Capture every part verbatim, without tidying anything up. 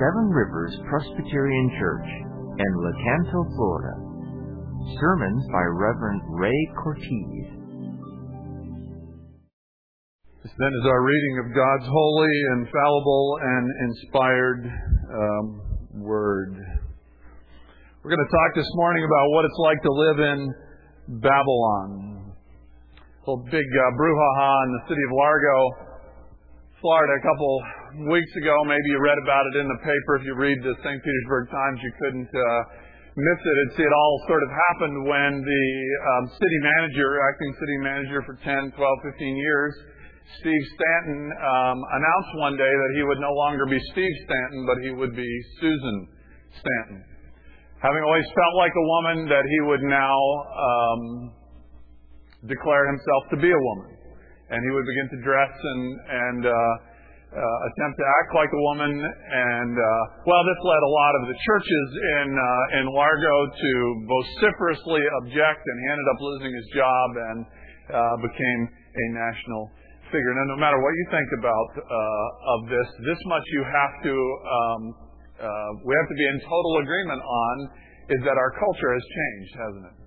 Seven Rivers Presbyterian Church in Lecanto, Florida. Sermons by Reverend Ray Cortez. This then is our reading of God's holy, infallible, and inspired um, Word. We're going to talk this morning about what it's like to live in Babylon. A little big uh, brouhaha in the city of Largo, Florida, a couple weeks ago. Maybe you read about it in the paper. If you read the Saint Petersburg Times, you couldn't uh, miss it. And see, it all sort of happened when the um, city manager, acting city manager for ten, twelve, fifteen years, Steve Stanton, um, announced one day that he would no longer be Steve Stanton, but he would be Susan Stanton. Having always felt like a woman, that he would now um, declare himself to be a woman. And he would begin to dress and, and uh, uh, attempt to act like a woman. And, uh, well, this led a lot of the churches in, uh, in Largo to vociferously object, and he ended up losing his job and uh, became a national figure. Now, no matter what you think about uh, of this, this much you have to, um, uh, we have to be in total agreement on, is that our culture has changed, hasn't it?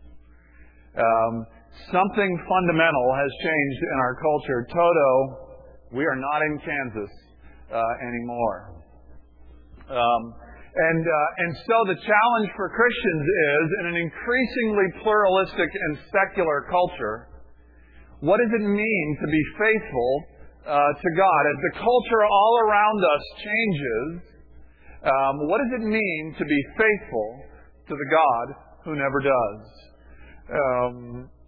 Um, something fundamental has changed in our culture. Toto, we are not in Kansas uh, anymore. Um, and, uh, and so the challenge for Christians is, in an increasingly pluralistic and secular culture, what does it mean to be faithful uh, to God? As the culture all around us changes, um, what does it mean to be faithful to the God who never does? Um,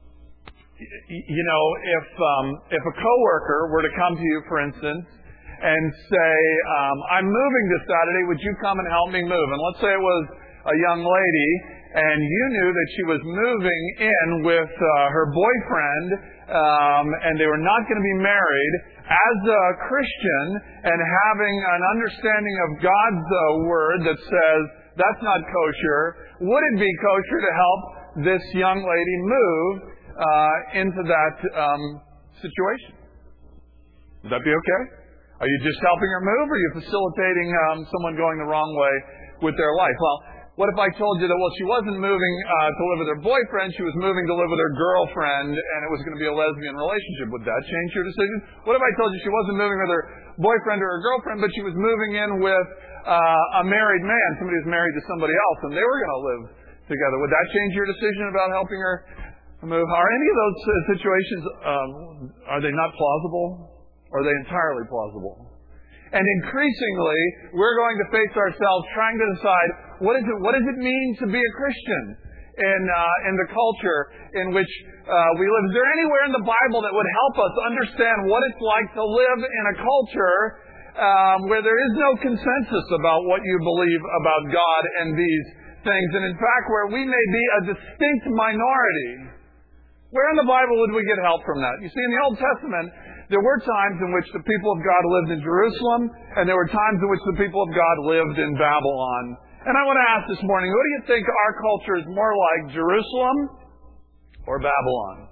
y- you know, if um, if a coworker were to come to you, for instance, and say, um, "I'm moving this Saturday. Would you come and help me move?" And let's say it was a young lady, and you knew that she was moving in with uh, her boyfriend, um, and they were not going to be married. As a Christian, and having an understanding of God's uh, Word that says that's not kosher, would it be kosher to help this young lady move uh, into that um, situation? Would that be okay? Are you just helping her move, or are you facilitating um, someone going the wrong way with their life? Well, what if I told you that, well, she wasn't moving uh, to live with her boyfriend, she was moving to live with her girlfriend, and it was going to be a lesbian relationship? Would that change your decision? What if I told you she wasn't moving with her boyfriend or her girlfriend, but she was moving in with uh, a married man, somebody who's married to somebody else, and they were going to live together? Would that change your decision about helping her move? Are any of those uh, situations, um, are they not plausible? Or are they entirely plausible? And increasingly, we're going to face ourselves trying to decide, what is it, what does it mean to be a Christian in, uh, in the culture in which uh, we live? Is there anywhere in the Bible that would help us understand what it's like to live in a culture um, where there is no consensus about what you believe about God and these things, and in fact, where we may be a distinct minority? Where in the Bible would we get help from that? You see, in the Old Testament, there were times in which the people of God lived in Jerusalem, and there were times in which the people of God lived in Babylon. And I want to ask this morning, who do you think our culture is more like, Jerusalem or Babylon?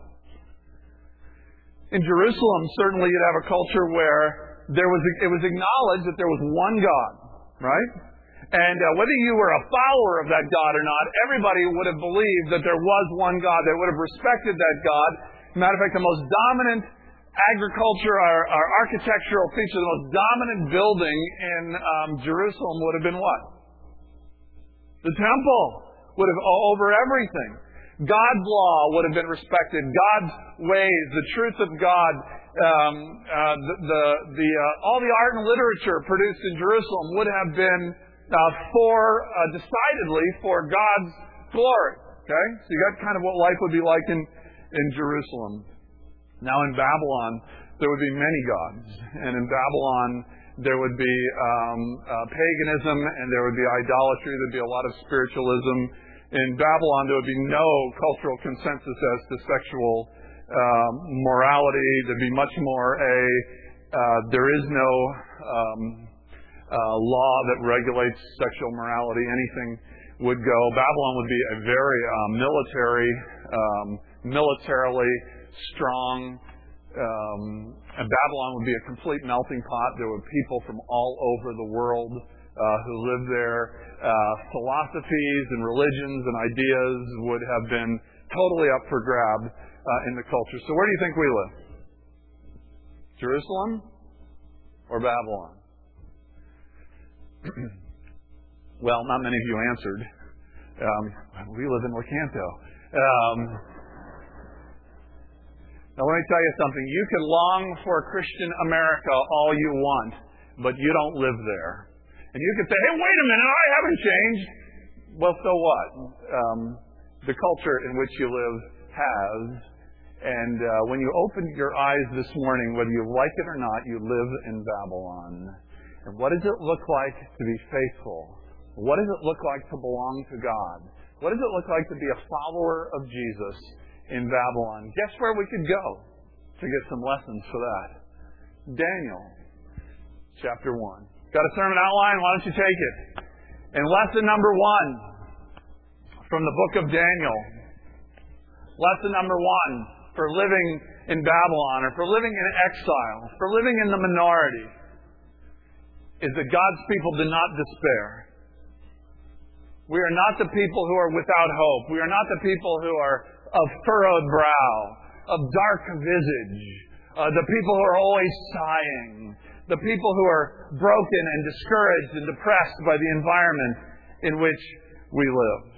In Jerusalem, certainly you'd have a culture where there was it was acknowledged that there was one God, right? And uh, whether you were a follower of that God or not, everybody would have believed that there was one God. They would have respected that God. Matter of fact, the most dominant agriculture, our, our architectural feature, the most dominant building in um, Jerusalem would have been what? The temple would have, over everything. God's law would have been respected. God's ways, the truth of God, um, uh, the, the, the uh, all the art and literature produced in Jerusalem would have been uh, for, uh, decidedly for God's glory. Okay? So you got kind of what life would be like in, in Jerusalem. Now in Babylon, there would be many gods. And in Babylon, there would be um, uh, paganism, and there would be idolatry. There would be a lot of spiritualism. In Babylon, there would be no cultural consensus as to sexual uh, morality. There'd be much more a, uh, there is no um, uh, law that regulates sexual morality. Anything would go. Babylon would be a very uh, military, um, militarily strong Um, and Babylon would be a complete melting pot. There were people from all over the world uh, who lived there. Uh, philosophies and religions and ideas would have been totally up for grab uh, in the culture. So where do you think we live? Jerusalem or Babylon? Well, not many of you answered. Um, we live in Lecanto. Um, now, let me tell you something. You can long for Christian America all you want, but you don't live there. And you can say, hey, wait a minute, I haven't changed. Well, so what? Um, the culture in which you live has. And uh, when you open your eyes this morning, whether you like it or not, you live in Babylon. And what does it look like to be faithful? What does it look like to belong to God? What does it look like to be a follower of Jesus in Babylon? Guess where we could go to get some lessons for that? Daniel, chapter one. Got a sermon outline? Why don't you take it? And lesson number one from the book of Daniel. Lesson number one for living in Babylon, or for living in exile, for living in the minority, is that God's people do not despair. We are not the people who are without hope. We are not the people who are of furrowed brow, of dark visage, uh, the people who are always sighing, the people who are broken and discouraged and depressed by the environment in which we lived.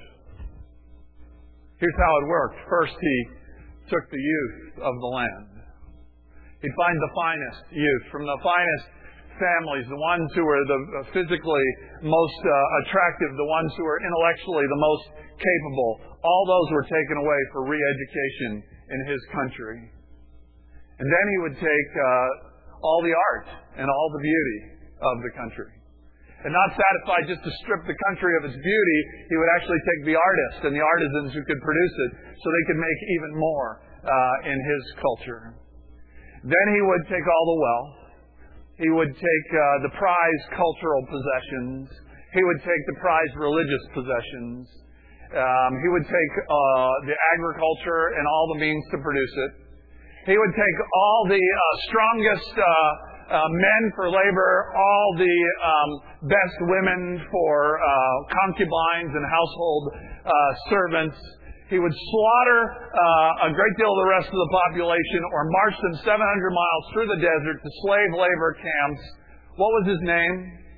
Here's how it worked. First, he took the youth of the land. He'd find the finest youth from the finest families, the ones who were the physically most uh, attractive, the ones who were intellectually the most capable. All those were taken away for re-education in his country. And then he would take uh, all the art and all the beauty of the country. And not satisfied just to strip the country of its beauty, he would actually take the artists and the artisans who could produce it so they could make even more uh, in his culture. Then he would take all the wealth. He would take uh, the prized cultural possessions. He would take the prized religious possessions. Um, he would take uh, the agriculture and all the means to produce it. He would take all the uh, strongest uh, uh, men for labor, all the um, best women for uh, concubines and household uh, servants. He would slaughter uh, a great deal of the rest of the population or march them seven hundred miles through the desert to slave labor camps. What was his name?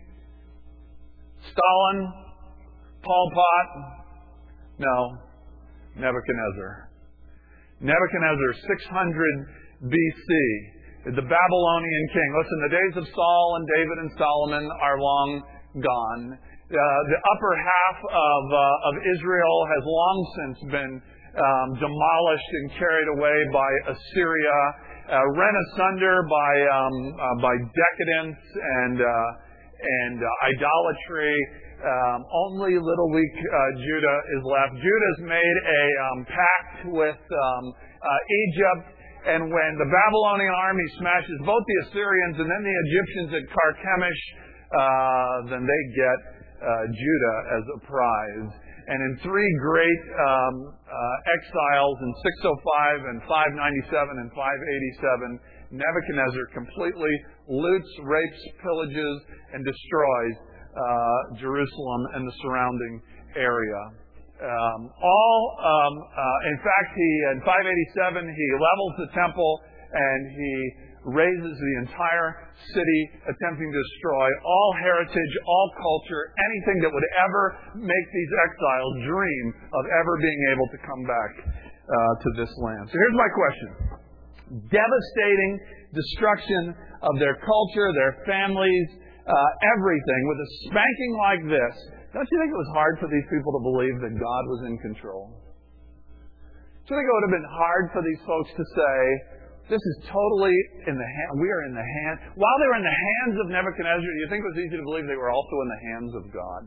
Stalin? Pol Pot? No. Nebuchadnezzar. Nebuchadnezzar, six hundred B C, the Babylonian king. Listen, the days of Saul and David and Solomon are long gone. Uh, the upper half of, uh, of Israel has long since been um, demolished and carried away by Assyria, uh, rent asunder by um, uh, by decadence and uh, and uh, idolatry. Um, only little weak uh, Judah is left. Judah's made a um, pact with um, uh, Egypt, and when the Babylonian army smashes both the Assyrians and then the Egyptians at Carchemish, uh, then they get Uh, Judah as a prize. And in three great um, uh, exiles in six oh five and five ninety-seven and five eighty-seven, Nebuchadnezzar completely loots, rapes, pillages, and destroys uh, Jerusalem and the surrounding area. Um, all, um, uh, in fact, he in five eighty-seven he levels the temple and he razes the entire city, attempting to destroy all heritage, all culture, anything that would ever make these exiles dream of ever being able to come back uh, to this land. So here's my question. Devastating destruction of their culture, their families, uh, everything, with a spanking like this. Don't you think it was hard for these people to believe that God was in control? Do you think it would have been hard for these folks to say, this is totally in the hand, we are in the hand. While they were in the hands of Nebuchadnezzar, do you think it was easy to believe they were also in the hands of God?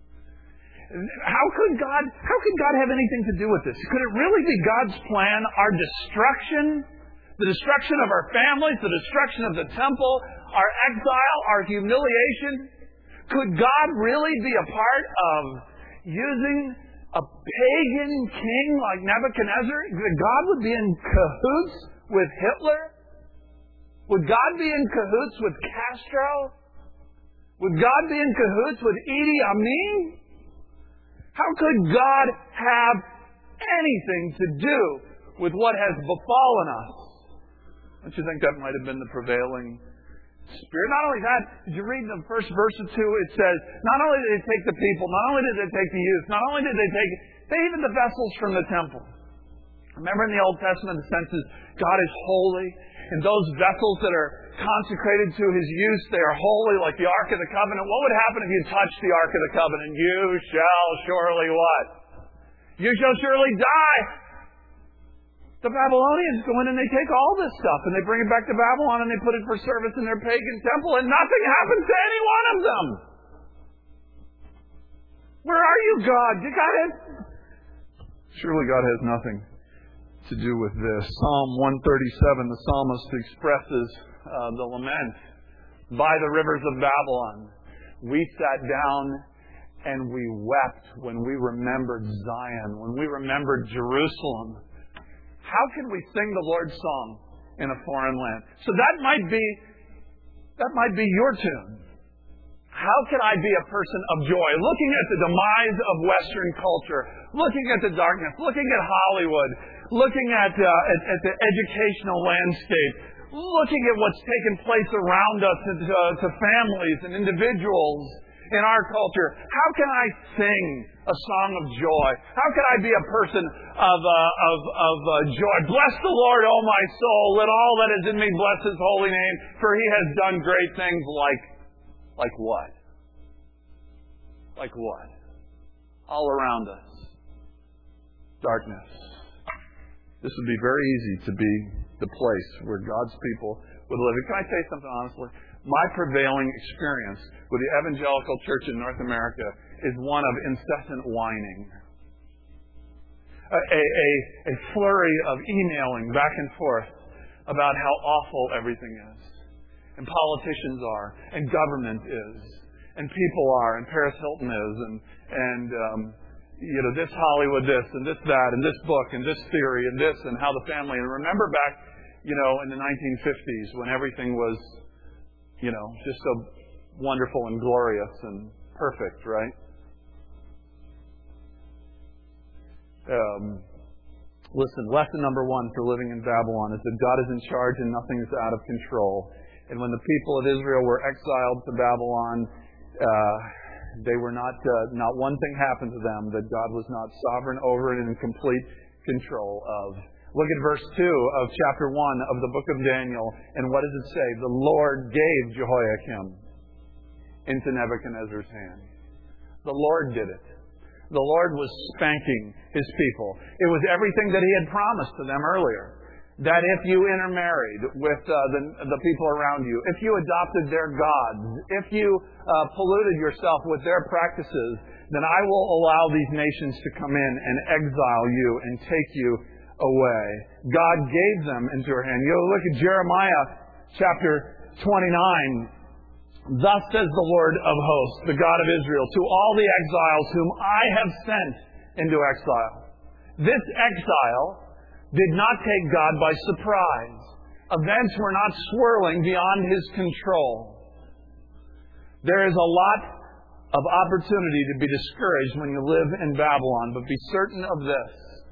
How could God, how could God have anything to do with this? Could it really be God's plan? Our destruction, the destruction of our families, the destruction of the temple, our exile, our humiliation? Could God really be a part of using a pagan king like Nebuchadnezzar? That God would be in cahoots with Hitler? Would God be in cahoots with Castro? Would God be in cahoots with Idi Amin? How could God have anything to do with what has befallen us? Don't you think that might have been the prevailing spirit? Not only that, did you read the first verse or two? It says, not only did they take the people, not only did they take the youth, not only did they take, they even the vessels from the temple. Remember in the Old Testament, the sense is God is holy, and those vessels that are consecrated to His use, they are holy, like the Ark of the Covenant. What would happen if you touched the Ark of the Covenant? You shall surely what? You shall surely die. The Babylonians go in and they take all this stuff and they bring it back to Babylon and they put it for service in their pagan temple, and nothing happens to any one of them. Where are you, God? You got it. Surely God has nothing to do with this. Psalm one thirty-seven, the psalmist expresses uh, the lament. By the rivers of Babylon, we sat down and we wept when we remembered Zion, when we remembered Jerusalem. How can we sing the Lord's song in a foreign land? So that might be, that might be your tune. How can I be a person of joy? Looking at the demise of Western culture, looking at the darkness, looking at Hollywood, looking at, uh, at, at the educational landscape, looking at what's taken place around us to, uh, to families and individuals in our culture. How can I sing a song of joy? How can I be a person of, uh, of, of uh, joy? Bless the Lord, O my soul. Let all that is in me bless His holy name, for He has done great things. Like, like what? Like what? All around us. Darkness. This would be very easy to be the place where God's people would live. Can I say something honestly? My prevailing experience with the evangelical church in North America is one of incessant whining. A, a, a, a flurry of emailing back and forth about how awful everything is. And politicians are, and government is, and people are, and Paris Hilton is, and, and um, you know, this Hollywood this, and this that, and this book, and this theory, and this, and how the family. And remember back, you know, in the nineteen fifties when everything was, you know, just so wonderful and glorious and perfect, right? Um, listen, lesson number one for living in Babylon is that God is in charge and nothing is out of control. And when the people of Israel were exiled to Babylon, uh, they were not, uh, not one thing happened to them that God was not sovereign over and in complete control of. Look at verse two of chapter one of the book of Daniel. And what does it say? The Lord gave Jehoiakim into Nebuchadnezzar's hand. The Lord did it. The Lord was spanking His people. It was everything that He had promised to them earlier. That if you intermarried with uh, the, the people around you, if you adopted their gods, if you uh, polluted yourself with their practices, then I will allow these nations to come in and exile you and take you away. God gave them into her hand. You know, look at Jeremiah chapter twenty-nine. Thus says the Lord of hosts, the God of Israel, to all the exiles whom I have sent into exile. This exile did not take God by surprise. Events were not swirling beyond His control. There is a lot of opportunity to be discouraged when you live in Babylon, but be certain of this.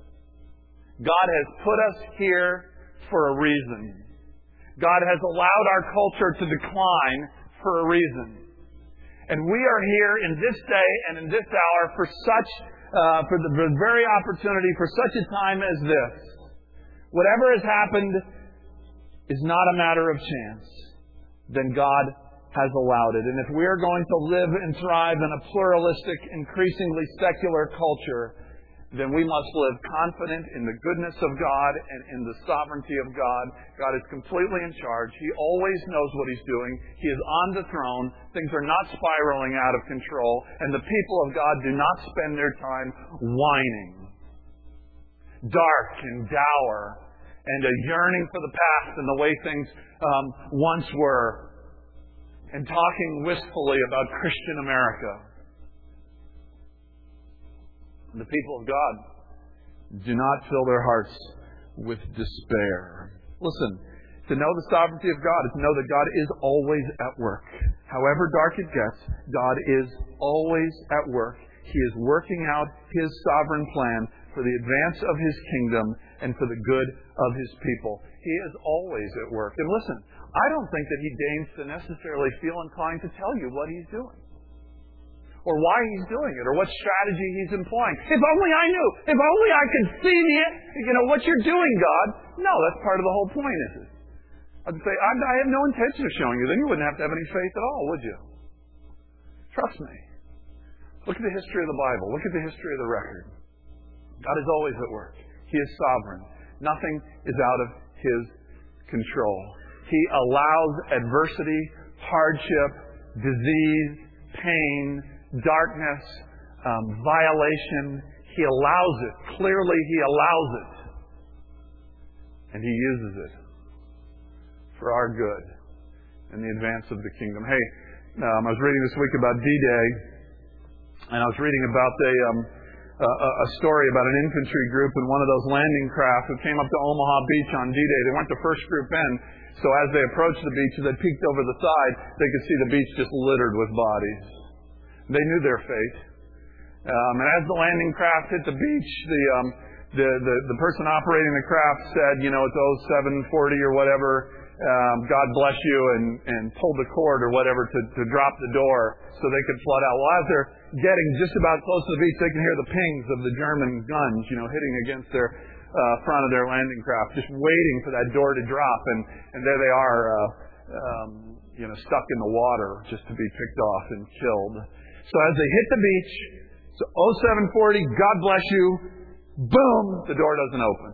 God has put us here for a reason. God has allowed our culture to decline for a reason. And we are here in this day and in this hour for such, uh, for the very opportunity, for such a time as this. Whatever has happened is not a matter of chance. Then God has allowed it. And if we are going to live and thrive in a pluralistic, increasingly secular culture, then we must live confident in the goodness of God and in the sovereignty of God. God is completely in charge. He always knows what He's doing. He is on the throne. Things are not spiraling out of control. And the people of God do not spend their time whining, dark and dour, and a yearning for the past and the way things um, once were, and talking wistfully about Christian America. The people of God do not fill their hearts with despair. Listen, To know the sovereignty of God is to know that God is always at work. However dark it gets, God is always at work. He is working out His sovereign plan for the advance of His kingdom and for the good of His people. He is always at work. And listen, I don't think that He deigns to necessarily feel inclined to tell you what He's doing, or why He's doing it, or what strategy He's employing. If only I knew. If only I could see the, you know, what you're doing, God. No, that's part of the whole point, is it? I'd say, I, I have no intention of showing you. Then you wouldn't have to have any faith at all, would you? Trust me. Look at the history of the Bible. Look at the history of the record. God is always at work. He is sovereign. Nothing is out of His control. He allows adversity, hardship, disease, pain, darkness, um, violation. He allows it. Clearly, He allows it. And He uses it for our good and the advance of the kingdom. Hey, um, I was reading this week about D-Day, and I was reading about the, um, a, a story about an infantry group in one of those landing craft who came up to Omaha Beach on D-Day. They went the first group in, so as they approached the beach, as they peeked over the side, they could see the beach just littered with bodies. They knew their fate. Um, and as the landing craft hit the beach, the, um, the, the, the person operating the craft said, you know, it's oh seven forty or whatever, Um, God bless you, and, and pulled the cord or whatever to, to drop the door so they could flood out. Well, as they're getting just about close to the beach, they can hear the pings of the German guns, you know, hitting against their uh, front of their landing craft, just waiting for that door to drop. And, and there they are, uh, um, you know, stuck in the water just to be picked off and killed. So as they hit the beach, so oh seven forty, God bless you, boom, the door doesn't open.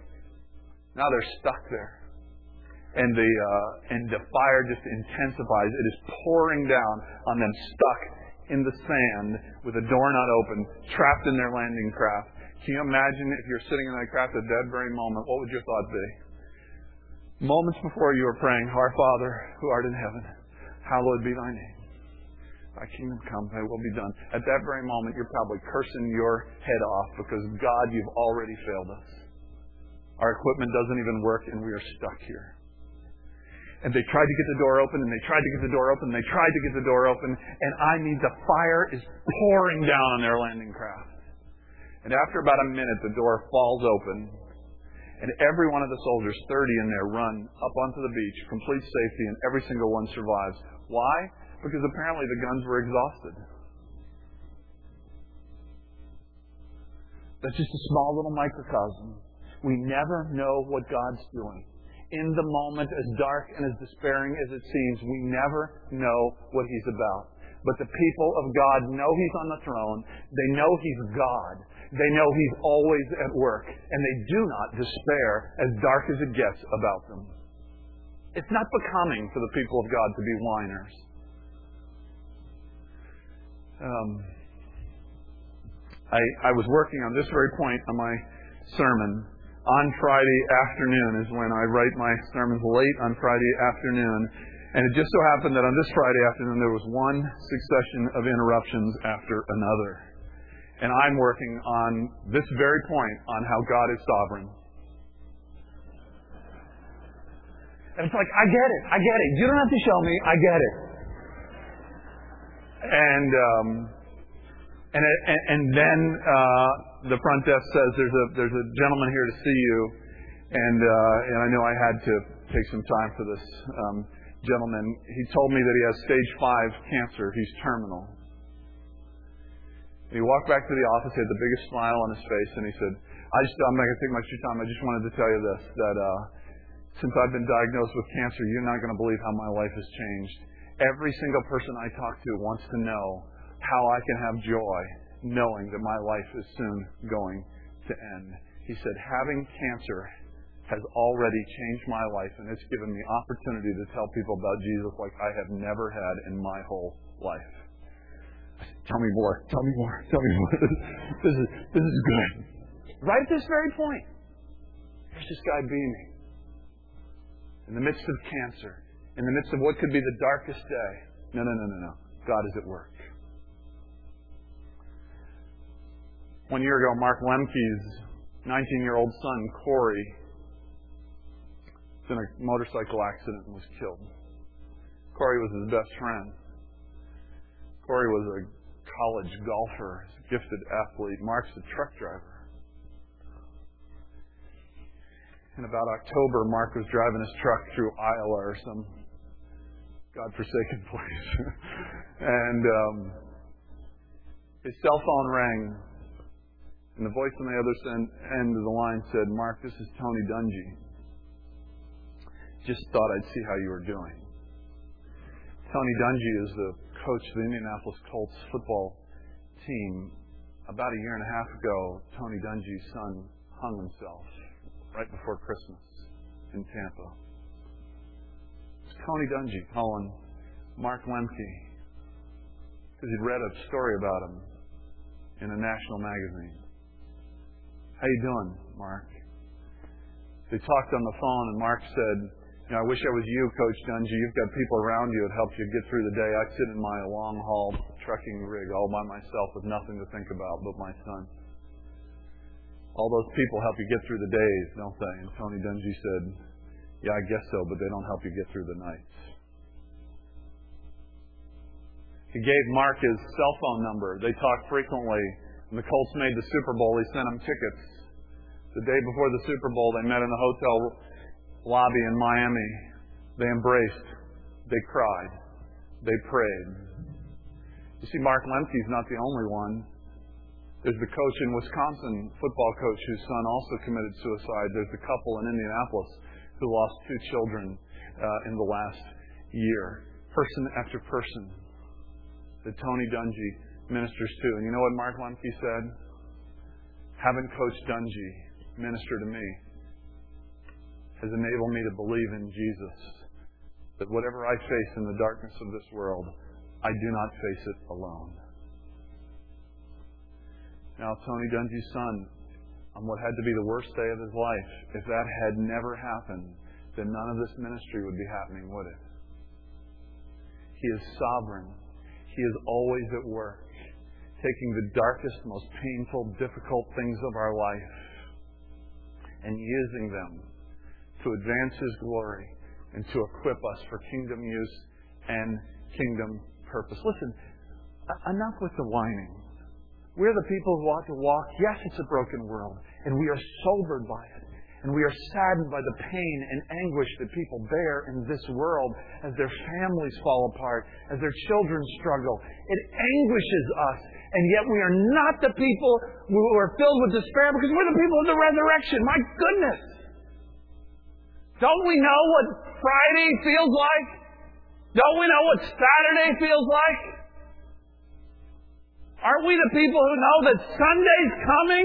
Now they're stuck there. And the uh, and the fire just intensifies. It is pouring down on them, stuck in the sand with the door not open, trapped in their landing craft. Can you imagine if you're sitting in that craft at that very moment? What would your thought be? Moments before you were praying, "Our Father who art in heaven, hallowed be Thy name. Thy kingdom come, Thy will be done." At that very moment, you're probably cursing your head off because, God, You've already failed us. Our equipment doesn't even work, and we are stuck here. And they tried to get the door open, and they tried to get the door open, and they tried to get the door open, and I mean, the fire is pouring down on their landing craft. And after about a minute, the door falls open, and every one of the soldiers, thirty in there, run up onto the beach, complete safety, and every single one survives. Why? Because apparently the guns were exhausted. That's just a small little microcosm. We never know what God's doing. In the moment, as dark and as despairing as it seems, we never know what He's about. But the people of God know He's on the throne. They know He's God. They know He's always at work. And they do not despair, as dark as it gets, about them. It's not becoming for the people of God to be whiners. Um, I, I was working on this very point on my sermon. On Friday afternoon is when I write my sermons, late on Friday afternoon. And it just so happened that on this Friday afternoon there was one succession of interruptions after another. And I'm working on this very point on how God is sovereign. And it's like, I get it, I get it. You don't have to show me, I get it. And um, and, and, and then uh, the front desk says, there's a there's a gentleman here to see you. And uh, and I know I had to take some time for this um, gentleman. He told me that he has stage five cancer. He's terminal. And he walked back to the office. He had the biggest smile on his face, and he said, "I just I'm not going to take much of your time. I just wanted to tell you this: that uh, since I've been diagnosed with cancer, you're not going to believe how my life has changed. Every single person I talk to wants to know how I can have joy, knowing that my life is soon going to end." He said, "Having cancer has already changed my life, and it's given me opportunity to tell people about Jesus like I have never had in my whole life." I said, "Tell me more. Tell me more. Tell me more. This is this is good." Right at this very point, here's this guy beaming in the midst of cancer, in the midst of what could be the darkest day. No, no, no, no, no. God is at work. One year ago, Mark Lemke's nineteen-year-old son, Corey, in a motorcycle accident and was killed. Corey was his best friend. Corey was a college golfer, a gifted athlete. Mark's a truck driver. In about October, Mark was driving his truck through Iowa or some godforsaken place. and um, his cell phone rang, and the voice on the other end of the line said, "Mark, this is Tony Dungy. Just thought I'd see how you were doing." Tony Dungy is the coach of the Indianapolis Colts football team. About a year and a half ago, Tony Dungy's son hung himself right before Christmas in Tampa. It's Tony Dungy calling Mark Lemke because he'd read a story about him in a national magazine. "How you doing, Mark?" They talked on the phone, and Mark said, "You know, I wish I was you, Coach Dungy. You've got people around you that help you get through the day. I sit in my long-haul trucking rig all by myself with nothing to think about but my son. All those people help you get through the days, don't they?" And Tony Dungy said, "Yeah, I guess so, but they don't help you get through the nights." He gave Mark his cell phone number. They talked frequently. When the Colts made the Super Bowl, he sent them tickets. The day before the Super Bowl, they met in a hotel lobby in Miami. They embraced. They cried. They prayed. You see, Mark Lemke's not the only one. There's the coach in Wisconsin, football coach, whose son also committed suicide. There's the couple in Indianapolis who lost two children uh, in the last year. Person after person that Tony Dungy ministers to. And you know what Mark Lemke said? Having Coach Dungy minister to me has enabled me to believe in Jesus, that whatever I face in the darkness of this world, I do not face it alone. Now, Tony Dungy's son, on what had to be the worst day of his life, if that had never happened, then none of this ministry would be happening, would it? He is sovereign. He is always at work, taking the darkest, most painful, difficult things of our life and using them to advance His glory and to equip us for kingdom use and kingdom purpose. Listen, enough with the whining. We're the people who ought to walk. Yes, it's a broken world, and we are sobered by it. And we are saddened by the pain and anguish that people bear in this world as their families fall apart, as their children struggle. It anguishes us, and yet we are not the people who are filled with despair because we're the people of the resurrection. My goodness! Don't we know what Friday feels like? Don't we know what Saturday feels like? Aren't we the people who know that Sunday's coming?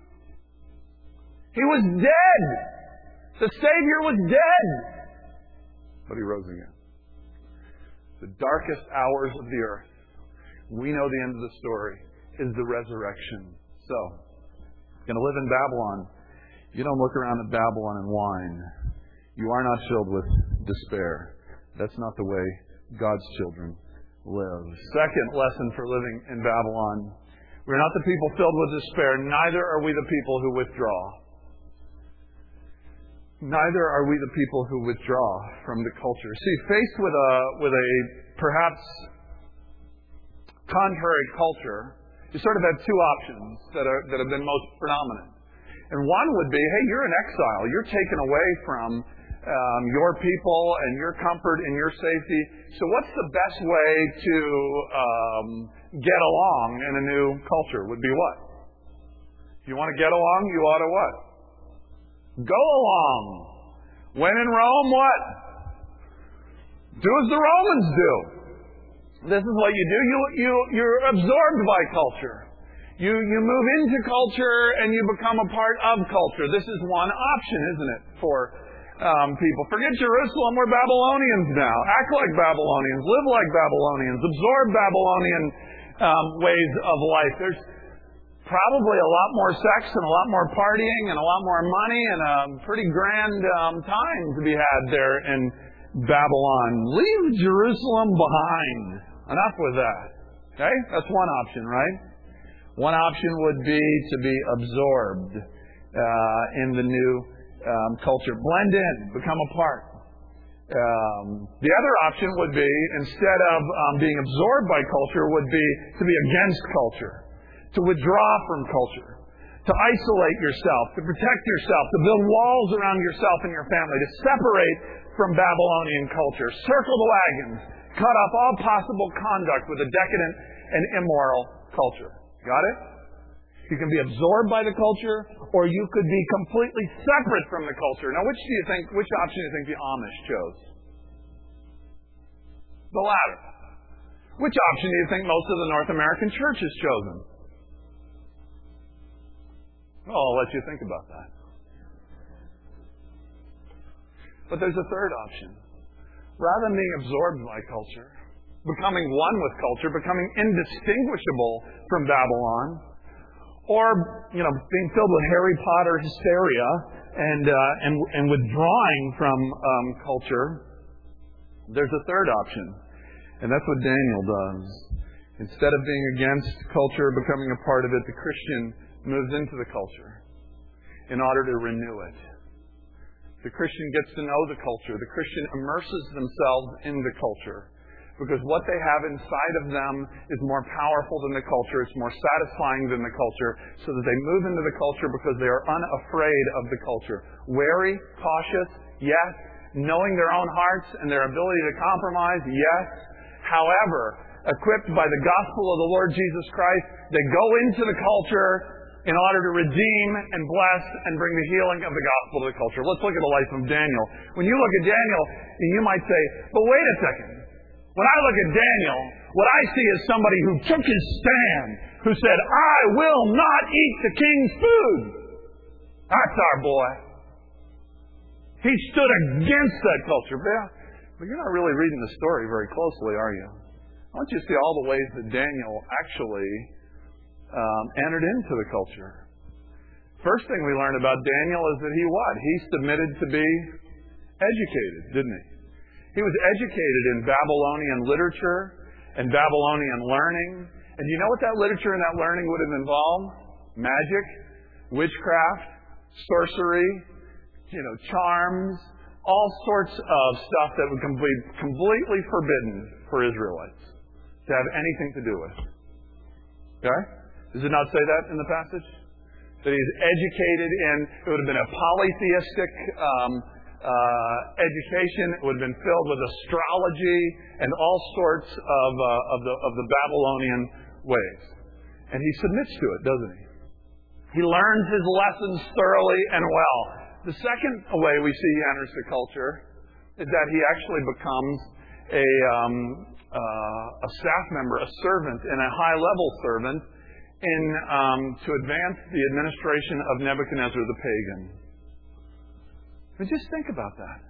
He was dead. The Savior was dead. But He rose again. The darkest hours of the earth, we know the end of the story, is the resurrection. So, you're going to live in Babylon. You don't look around at Babylon and whine. You are not filled with despair. That's not the way God's children live. Second lesson for living in Babylon. We're not the people filled with despair. Neither are we the people who withdraw. Neither are we the people who withdraw from the culture. See, faced with a with a perhaps contrary culture, you sort of have two options that are that have been most predominant. And one would be, hey, you're in exile. You're taken away from um, your people and your comfort and your safety. So what's the best way to um, get along in a new culture? Would be what? If you want to get along, you ought to what? Go along. When in Rome, what? Do as the Romans do. This is what you do. You, you, you're absorbed by culture. You, you move into culture and you become a part of culture. This is one option, isn't it, for um, people. Forget Jerusalem. We're Babylonians now. Act like Babylonians. Live like Babylonians. Absorb Babylonian um, ways of life. There's probably a lot more sex and a lot more partying and a lot more money and a pretty grand um, time to be had there in Babylon. Leave Jerusalem behind. Enough with that. Okay? That's one option, right? One option would be to be absorbed uh, in the new um, culture. Blend in, become a part. Um, the other option would be, instead of um, being absorbed by culture, would be to be against culture, to withdraw from culture, to isolate yourself, to protect yourself, to build walls around yourself and your family, to separate from Babylonian culture, circle the wagons, cut off all possible conduct with a decadent and immoral culture. Got it? You can be absorbed by the culture, or you could be completely separate from the culture. Now, which do you think, which option do you think the Amish chose? The latter. Which option do you think most of the North American church has chosen? Well, I'll let you think about that. But there's a third option. Rather than being absorbed by culture, becoming one with culture, becoming indistinguishable from Babylon, or, you know, being filled with Harry Potter hysteria and uh, and, and withdrawing from um, culture, there's a third option. And that's what Daniel does. Instead of being against culture, becoming a part of it, the Christian moves into the culture in order to renew it. The Christian gets to know the culture. The Christian immerses themselves in the culture. Because what they have inside of them is more powerful than the culture. It's more satisfying than the culture. So that they move into the culture because they are unafraid of the culture. Wary, cautious, yes. Knowing their own hearts and their ability to compromise, yes. However, equipped by the gospel of the Lord Jesus Christ, they go into the culture in order to redeem and bless and bring the healing of the gospel to the culture. Let's look at the life of Daniel. When you look at Daniel, you might say, but wait a second. When I look at Daniel, what I see is somebody who took his stand, who said, I will not eat the king's food. That's our boy. He stood against that culture. But you're not really reading the story very closely, are you? I want you to see all the ways that Daniel actually um, entered into the culture. First thing we learn about Daniel is that he what? He submitted to be educated, didn't he? He was educated in Babylonian literature and Babylonian learning. And you know what that literature and that learning would have involved? Magic, witchcraft, sorcery, you know, charms, all sorts of stuff that would be completely forbidden for Israelites to have anything to do with. Okay? Does it not say that in the passage? That he's educated in, it would have been a polytheistic um, uh, education. It would have been filled with astrology and all sorts of, uh, of, the, of the Babylonian ways. And he submits to it, doesn't he? He learns his lessons thoroughly and well. The second way we see he enters the culture is that he actually becomes a, um, uh, a staff member, a servant, and a high-level servant in um, to advance the administration of Nebuchadnezzar the pagan. But just think about that.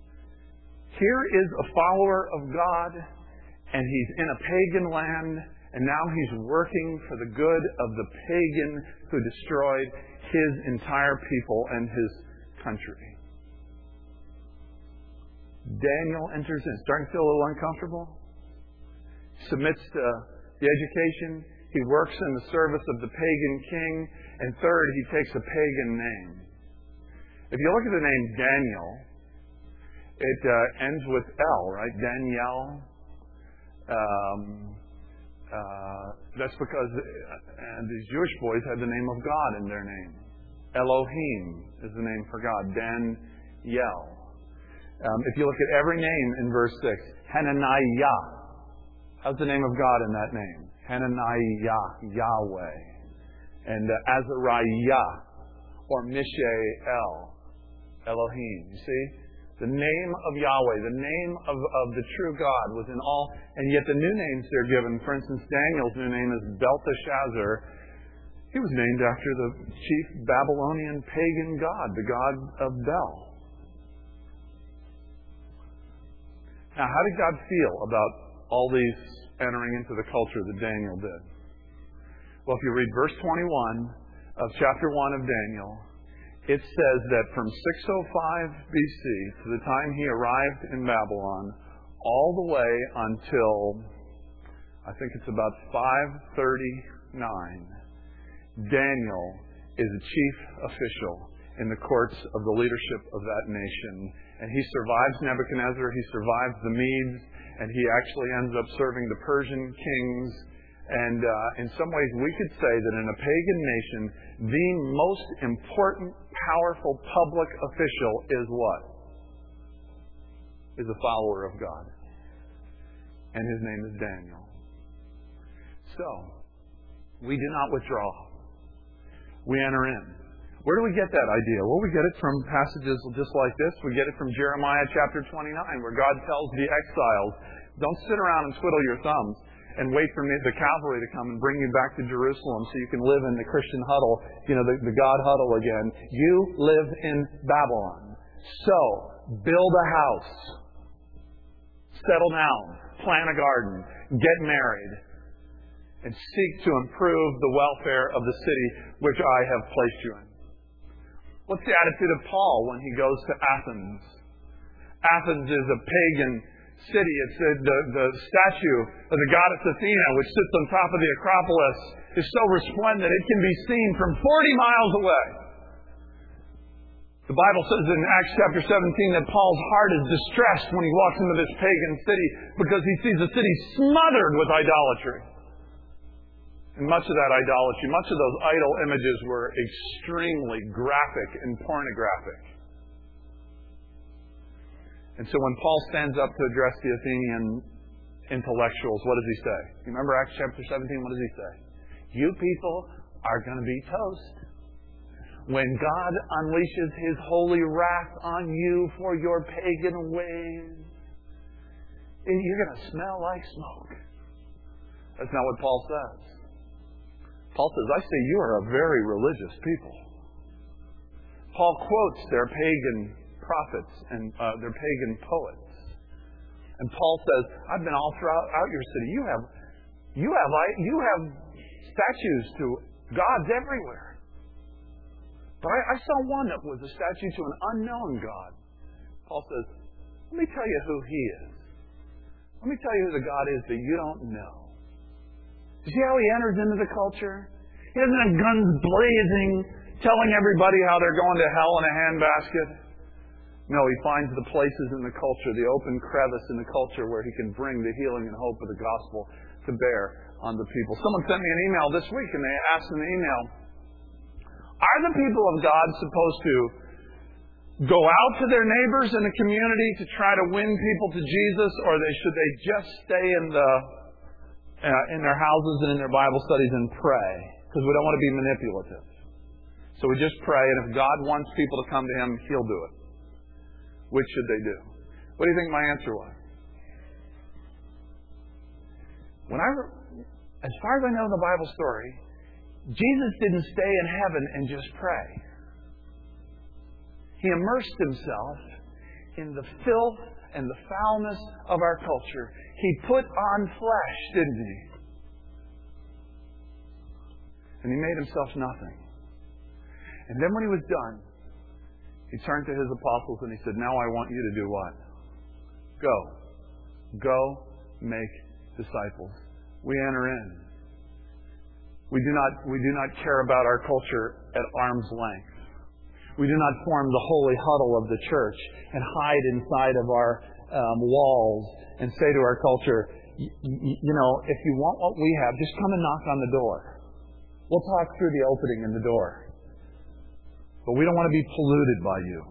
Here is a follower of God, and he's in a pagan land, and now he's working for the good of the pagan who destroyed his entire people and his country. Daniel enters in. Starting to feel a little uncomfortable? Submits to the education. He works in the service of the pagan king. And third, he takes a pagan name. If you look at the name Daniel, it uh, ends with L, right? Daniel. Um, uh, that's because uh, these Jewish boys had the name of God in their name. Elohim is the name for God. Daniel. Um, if you look at every name in verse six, Hananiah. How's the name of God in that name? Hananiah, Yahweh. And uh, Azariah, or Mishael, Elohim. You see? The name of Yahweh, the name of, of the true God was in all, and yet the new names they're given, for instance, Daniel's new name is Belteshazzar. He was named after the chief Babylonian pagan god, the god of Bel. Now, how did God feel about all these entering into the culture that Daniel did? Well, if you read verse twenty-one of chapter one of Daniel, it says that from six oh five B C to the time he arrived in Babylon, all the way until, I think it's about five thirty-nine, Daniel is a chief official in the courts of the leadership of that nation. And he survives Nebuchadnezzar, he survives the Medes, and he actually ends up serving the Persian kings. And uh, in some ways we could say that in a pagan nation, the most important, powerful public official is what? Is a follower of God. And his name is Daniel. So, we do not withdraw. We enter in. Where do we get that idea? Well, we get it from passages just like this. We get it from Jeremiah chapter twenty-nine, where God tells the exiles, don't sit around and twiddle your thumbs and wait for me, the cavalry to come and bring you back to Jerusalem so you can live in the Christian huddle, you know, the, the God huddle again. You live in Babylon. So, build a house. Settle down. Plant a garden. Get married. And seek to improve the welfare of the city which I have placed you in. What's the attitude of Paul when he goes to Athens? Athens is a pagan city. It's a, the, the statue of the goddess Athena, which sits on top of the Acropolis, is so resplendent it can be seen from forty miles away. The Bible says in Acts chapter seventeen that Paul's heart is distressed when he walks into this pagan city because he sees the city smothered with idolatry. And much of that idolatry, much of those idol images were extremely graphic and pornographic. And so when Paul stands up to address the Athenian intellectuals, what does he say? You remember Acts chapter seventeen? What does he say? You people are going to be toast when God unleashes His holy wrath on you for your pagan ways. You're going to smell like smoke. That's not what Paul says. Paul says, I say you are a very religious people. Paul quotes their pagan prophets and uh, their pagan poets. And Paul says, I've been all throughout out your city. You have, you have, you have statues to gods everywhere. But I, I saw one that was a statue to an unknown God. Paul says, let me tell you who He is. Let me tell you who the God is that you don't know. You see how he enters into the culture? He doesn't have guns blazing, telling everybody how they're going to hell in a handbasket. No, he finds the places in the culture, the open crevice in the culture where he can bring the healing and hope of the gospel to bear on the people. Someone sent me an email this week and they asked in the email, are the people of God supposed to go out to their neighbors in the community to try to win people to Jesus, or they, should they just stay in the uh, in their houses and in their Bible studies and pray? Because we don't want to be manipulative. So we just pray, and if God wants people to come to Him, He'll do it. Which should they do? What do you think my answer was? When I, as far as I know the Bible story, Jesus didn't stay in heaven and just pray. He immersed Himself in the filth and the foulness of our culture. He put on flesh, didn't He? And He made Himself nothing. And then when He was done, He turned to His apostles and He said, now I want you to do what? Go. Go make disciples. We enter in. We do not, we do not care about our culture at arm's length. We do not form the holy huddle of the church and hide inside of our um, walls and say to our culture, you know, if you want what we have, just come and knock on the door. We'll talk through the opening in the door. But we don't want to be polluted by you.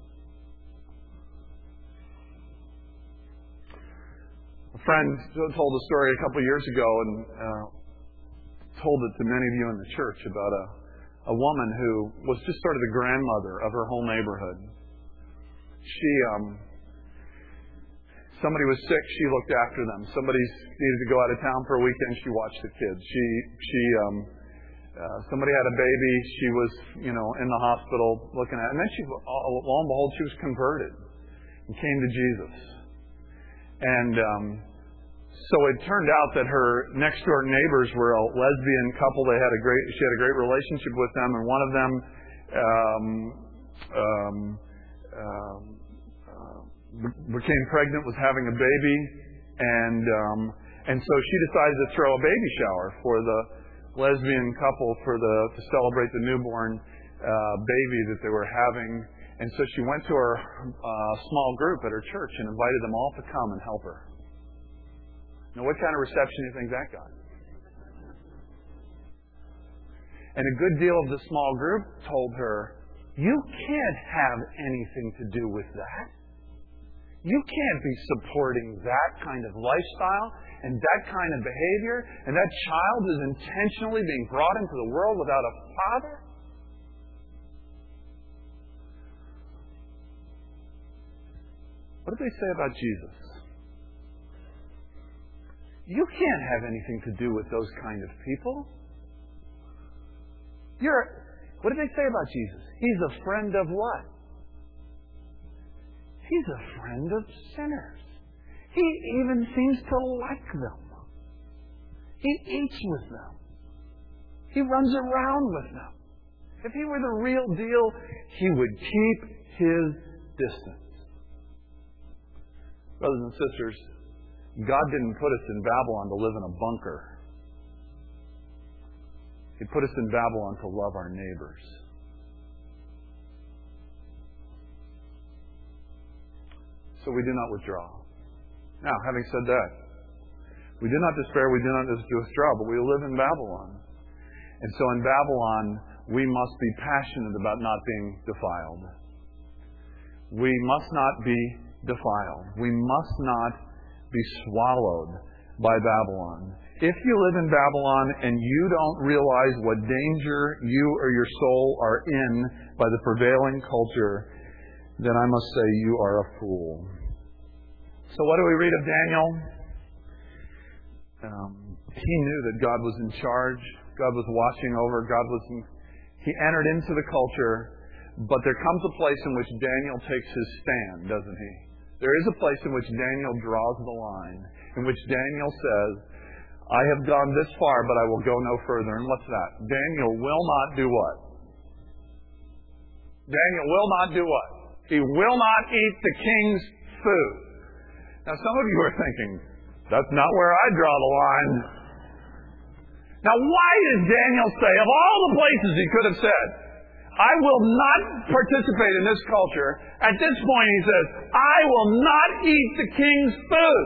A friend told a story a couple of years ago and uh, told it to many of you in the church about a a woman who was just sort of the grandmother of her whole neighborhood. She, um, somebody was sick, she looked after them. Somebody needed to go out of town for a weekend, she watched the kids. She, she, um, uh, somebody had a baby, she was, you know, in the hospital looking at it. And then she, lo and behold, she was converted and came to Jesus. And, um, So it turned out that her next door neighbors were a lesbian couple. They had a great, she had a great relationship with them, and one of them um, um, um, uh, became pregnant, was having a baby, and um, and so she decided to throw a baby shower for the lesbian couple for the to celebrate the newborn uh, baby that they were having. And so she went to her uh, small group at her church and invited them all to come and help her. Now, what kind of reception do you think that got? And a good deal of the small group told her, you can't have anything to do with that. You can't be supporting that kind of lifestyle and that kind of behavior, and that child is intentionally being brought into the world without a father. What did they say about Jesus? You can't have anything to do with those kind of people. You're, what did they say about Jesus? He's a friend of what? He's a friend of sinners. He even seems to like them. He eats with them. He runs around with them. If he were the real deal, he would keep his distance. Brothers and sisters, God didn't put us in Babylon to live in a bunker. He put us in Babylon to love our neighbors. So we do not withdraw. Now, having said that, we do not despair, we do not withdraw, but we live in Babylon. And so in Babylon, we must be passionate about not being defiled. We must not be defiled. We must not be swallowed by Babylon. If you live in Babylon and you don't realize what danger you or your soul are in by the prevailing culture, then I must say you are a fool. So what do we read of Daniel? Um, he knew that God was in charge. God was watching over. God was in, he entered into the culture, but there comes a place in which Daniel takes his stand, doesn't he? There is a place in which Daniel draws the line, in which Daniel says, I have gone this far, but I will go no further. And what's that? Daniel will not do what? Daniel will not do what? He will not eat the king's food. Now, some of you are thinking, that's not where I draw the line. Now, why does Daniel say, of all the places he could have said, I will not participate in this culture. At this point, he says, I will not eat the king's food.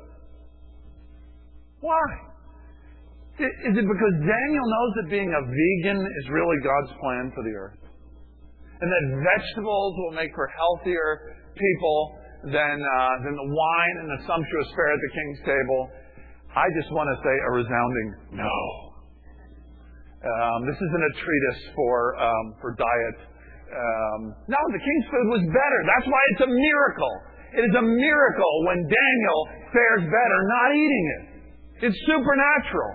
Why? Is it because Daniel knows that being a vegan is really God's plan for the earth? And that vegetables will make for healthier people than, uh, than the wine and the sumptuous fare at the king's table? I just want to say a resounding no. Um, this isn't a treatise for um, for diet. Um, no, the king's food was better. That's why it's a miracle. It is a miracle when Daniel fares better not eating it. It's supernatural.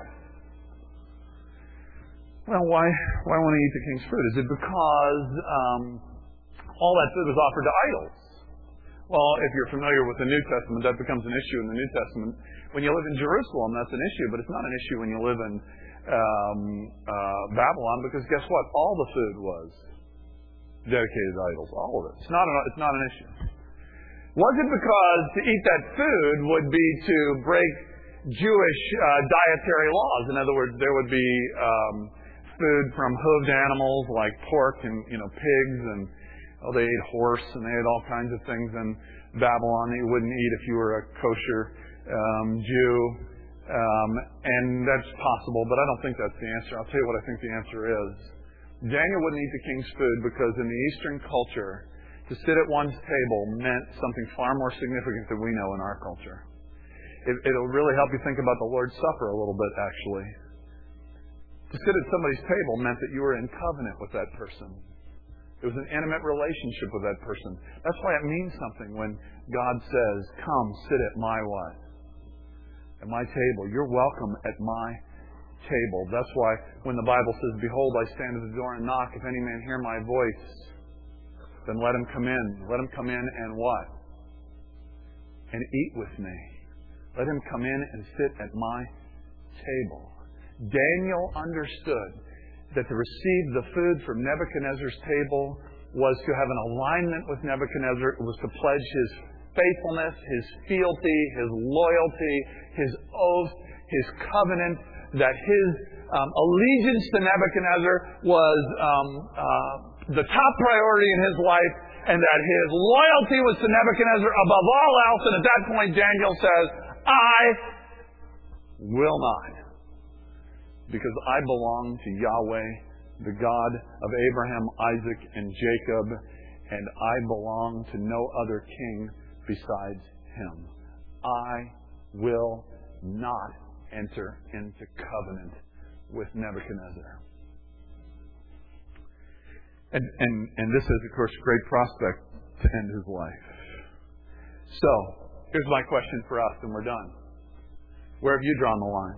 Well, why why want to eat the king's food? Is it because um, all that food was offered to idols? Well, if you're familiar with the New Testament, that becomes an issue in the New Testament. When you live in Jerusalem, that's an issue, but it's not an issue when you live in um, uh, Babylon, because guess what? All the food was dedicated to idols. All of it. It's not an, it's not an issue. Was it because to eat that food would be to break Jewish uh, dietary laws? In other words, there would be um, food from hooved animals like pork and you know pigs, and oh, they ate horse and they ate all kinds of things in Babylon that you wouldn't eat if you were a kosher um, Jew. Um, and that's possible, but I don't think that's the answer. I'll tell you what I think the answer is. Daniel wouldn't eat the king's food because in the Eastern culture, to sit at one's table meant something far more significant than we know in our culture. It, it'll really help you think about the Lord's Supper a little bit, actually. To sit at somebody's table meant that you were in covenant with that person. It was an intimate relationship with that person. That's why it means something when God says, come, sit at my what? At my table. You're welcome at my table. That's why when the Bible says, behold, I stand at the door and knock. If any man hear my voice, then let him come in. Let him come in and what? And eat with me. Let him come in and sit at my table. Daniel understood that to receive the food from Nebuchadnezzar's table was to have an alignment with Nebuchadnezzar. It was to pledge his faithfulness, his fealty, his loyalty, his oath, his covenant, that his um, allegiance to Nebuchadnezzar was um, uh, the top priority in his life, and that his loyalty was to Nebuchadnezzar above all else. And at that point, Daniel says, I will not, because I belong to Yahweh, the God of Abraham, Isaac, and Jacob, and I belong to no other king besides him. I will not enter into covenant with Nebuchadnezzar. And, and, and this is, of course, a great prospect to end his life. So, here's my question for us, and we're done. Where have you drawn the line?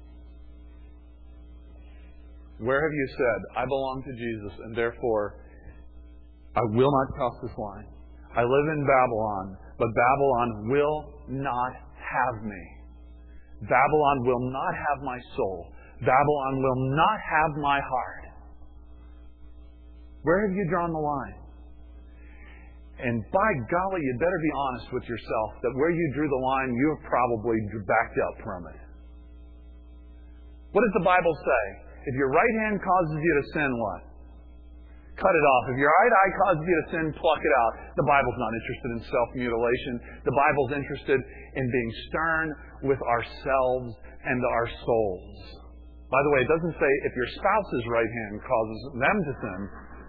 Where have you said, I belong to Jesus, and therefore I will not cross this line? I live in Babylon, but Babylon will not have me. Babylon will not have my soul. Babylon will not have my heart. Where have you drawn the line? And by golly, you better be honest with yourself that where you drew the line, you have probably backed up from it. What does the Bible say? If your right hand causes you to sin, what? Cut it off. If your right eye causes you to sin, pluck it out. The Bible's not interested in self-mutilation. The Bible's interested in being stern with ourselves and our souls. By the way, it doesn't say if your spouse's right hand causes them to sin.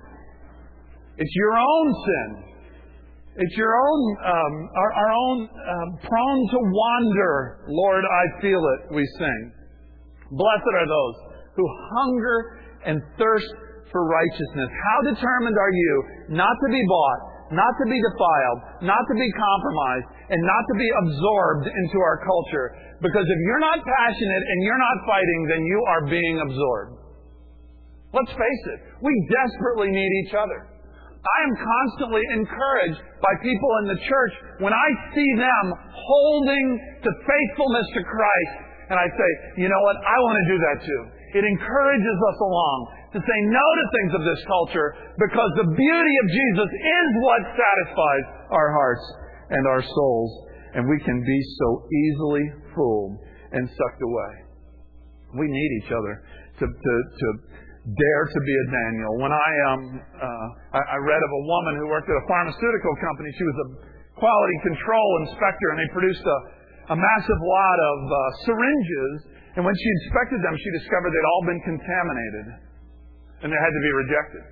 It's your own sin. It's your own, um, our, our own um, prone to wander. Lord, I feel it, we sing. Blessed are those who hunger and thirst for righteousness. How determined are you not to be bought, not to be defiled, not to be compromised, and not to be absorbed into our culture? Because if you're not passionate and you're not fighting, then you are being absorbed. Let's face it, we desperately need each other. I am constantly encouraged by people in the church when I see them holding to faithfulness to Christ. And I say, you know what? I want to do that too. It encourages us along to say no to things of this culture, because the beauty of Jesus is what satisfies our hearts and our souls. And we can be so easily fooled and sucked away. We need each other to, to, to dare to be a Daniel. When I um uh, I, I read of a woman who worked at a pharmaceutical company. She was a quality control inspector, and they produced a, a massive lot of uh, syringes. And when she inspected them, she discovered they'd all been contaminated, and they had to be rejected.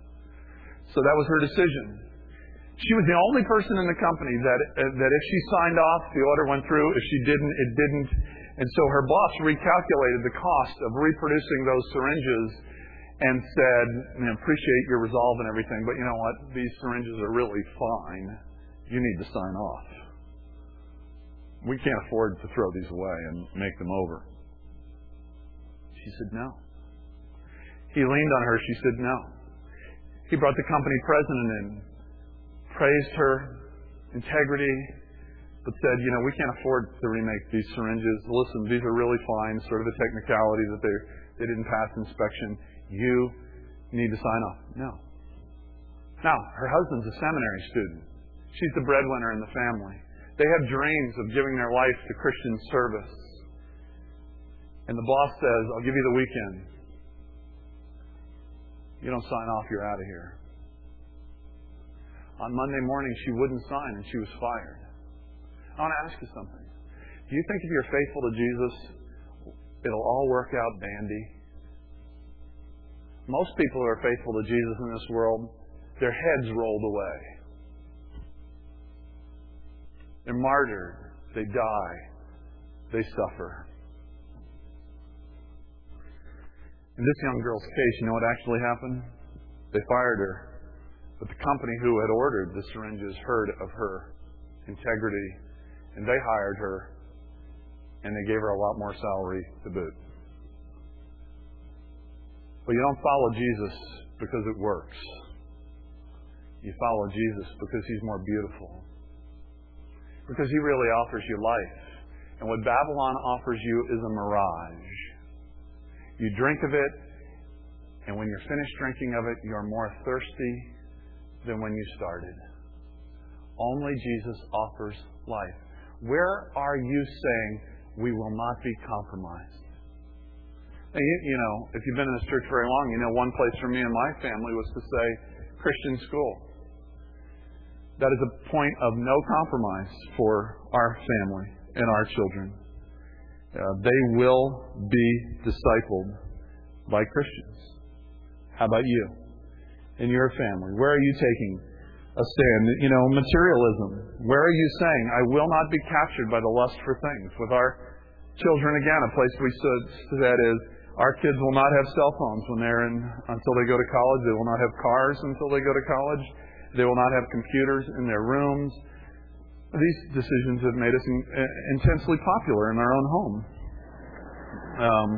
So that was her decision. She was the only person in the company that uh, that if she signed off, the order went through. If she didn't, it didn't. And so her boss recalculated the cost of reproducing those syringes and said, I appreciate your resolve and everything, but you know what? These syringes are really fine. You need to sign off. We can't afford to throw these away and make them over. She said, no. He leaned on her. She said, no. He brought the company president in, praised her integrity, but said, you know, we can't afford to remake these syringes. Listen, these are really fine, sort of a technicality that they they didn't pass inspection. You need to sign off. No. Now, her husband's a seminary student. She's the breadwinner in the family. They have dreams of giving their life to Christian service. And the boss says, I'll give you the weekend. You don't sign off, you're out of here. On Monday morning, she wouldn't sign, and she was fired. I want to ask you something. Do you think if you're faithful to Jesus, it'll all work out dandy? Most people who are faithful to Jesus in this world, their heads rolled away. They're martyred. They die. They suffer. In this young girl's case, you know what actually happened? They fired her. But the company who had ordered the syringes heard of her integrity, and they hired her, and they gave her a lot more salary to boot. But you don't follow Jesus because it works. You follow Jesus because He's more beautiful. Because He really offers you life. And what Babylon offers you is a mirage. You drink of it, and when you're finished drinking of it, you're more thirsty than when you started. Only Jesus offers life. Where are you saying we will not be compromised? And you, you know, if you've been in this church very long, you know one place for me and my family was to say Christian school. That is a point of no compromise for our family and our children. Uh, they will be discipled by Christians. How about you? In your family, where are you taking a stand? You know, materialism. Where are you saying, I will not be captured by the lust for things? With our children, again, a place we stood that is, our kids will not have cell phones when they're in until they go to college. They will not have cars until they go to college. They will not have computers in their rooms. These decisions have made us in, uh, intensely popular in our own home. Um,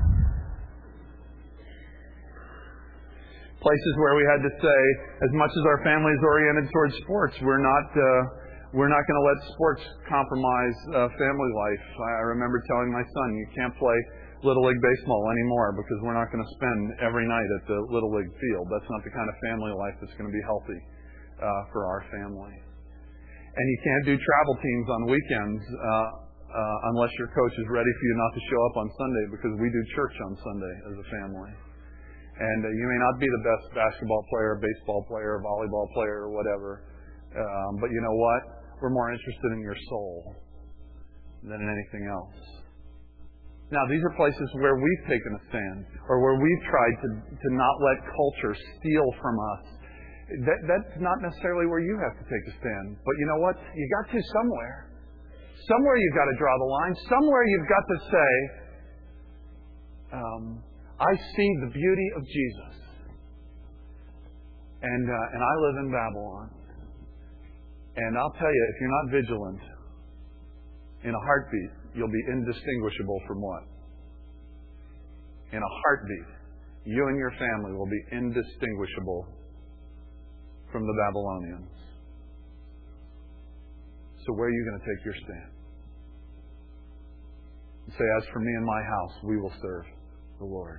places where we had to say, as much as our family is oriented towards sports, we're not uh, we're not going to let sports compromise uh, family life. I remember telling my son, you can't play Little League baseball anymore because we're not going to spend every night at the Little League field. That's not the kind of family life that's going to be healthy uh, for our family. And you can't do travel teams on weekends uh, uh, unless your coach is ready for you not to show up on Sunday, because we do church on Sunday as a family. And uh, you may not be the best basketball player, baseball player, volleyball player, or whatever. Um, but you know what? We're more interested in your soul than in anything else. Now, these are places where we've taken a stand, or where we've tried to, to not let culture steal from us. That, that's not necessarily where you have to take a stand. But you know what? You got to somewhere. Somewhere you've got to draw the line. Somewhere you've got to say, um, I see the beauty of Jesus. And, uh, and I live in Babylon. And I'll tell you, if you're not vigilant, in a heartbeat, you'll be indistinguishable from what? In a heartbeat, you and your family will be indistinguishable from the Babylonians. So where are you going to take your stand? And say, as for me and my house, we will serve the Lord.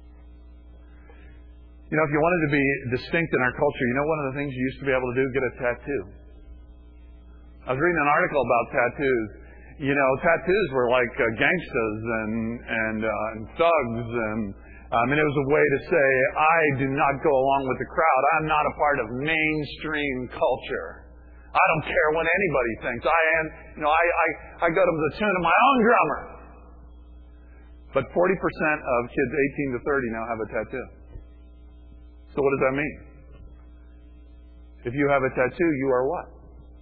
You know, if you wanted to be distinct in our culture, you know one of the things you used to be able to do? Get a tattoo. I was reading an article about tattoos. You know, tattoos were like uh, gangsters and and, uh, and thugs, and I mean, it was a way to say, I do not go along with the crowd. I'm not a part of mainstream culture. I don't care what anybody thinks. I am, you know, I I, I go to the tune of my own drummer. But forty percent of kids eighteen to thirty now have a tattoo. So what does that mean? If you have a tattoo, you are what?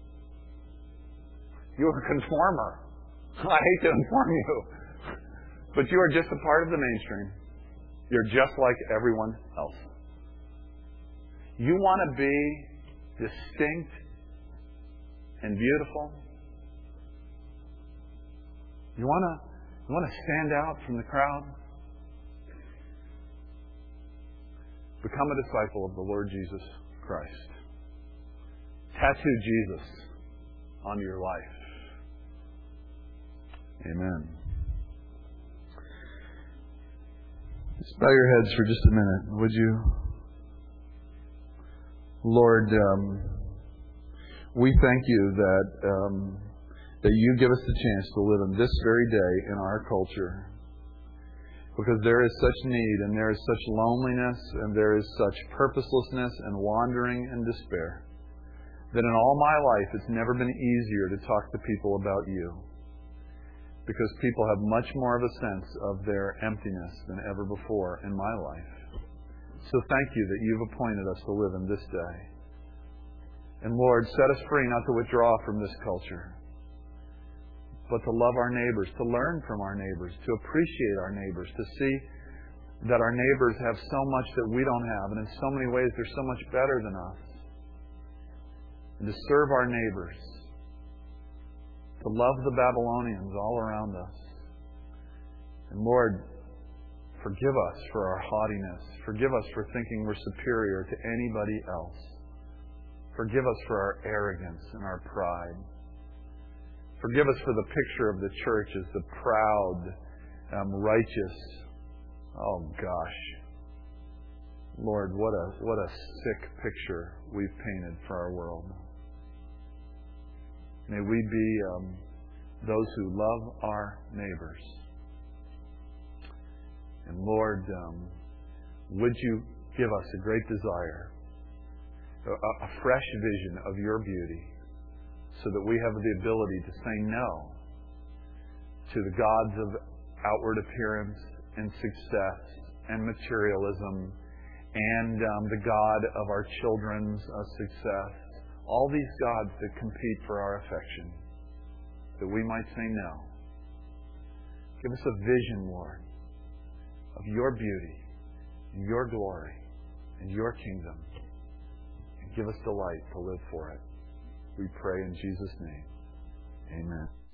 You are a conformer. I hate to inform you. But you are just a part of the mainstream. You're just like everyone else. You want to be distinct and beautiful? You want to you want to stand out from the crowd? Become a disciple of the Lord Jesus Christ. Tattoo Jesus on your life. Amen. Just bow your heads for just a minute, would you? Lord, um, we thank you that um, that you give us the chance to live in this very day in our culture. Because there is such need, and there is such loneliness, and there is such purposelessness and wandering and despair, that in all my life it's never been easier to talk to people about you. Because people have much more of a sense of their emptiness than ever before in my life. So thank you that you've appointed us to live in this day. And Lord, set us free not to withdraw from this culture, but to love our neighbors, to learn from our neighbors, to appreciate our neighbors, to see that our neighbors have so much that we don't have, and in so many ways they're so much better than us. And to serve our neighbors, to love the Babylonians all around us. And Lord, forgive us for our haughtiness. Forgive us for thinking we're superior to anybody else. Forgive us for our arrogance and our pride. Forgive us for the picture of the church as the proud, um, righteous. Oh gosh. Lord, what a what a sick picture we've painted for our world. May we be um, those who love our neighbors. And Lord, um, would you give us a great desire, a, a fresh vision of your beauty, so that we have the ability to say no to the gods of outward appearance and success and materialism and um, the God of our children's uh, success. All these gods that compete for our affection, that we might say no. Give us a vision, Lord, of your beauty, and your glory, and your kingdom. And give us delight to live for it. We pray in Jesus' name. Amen.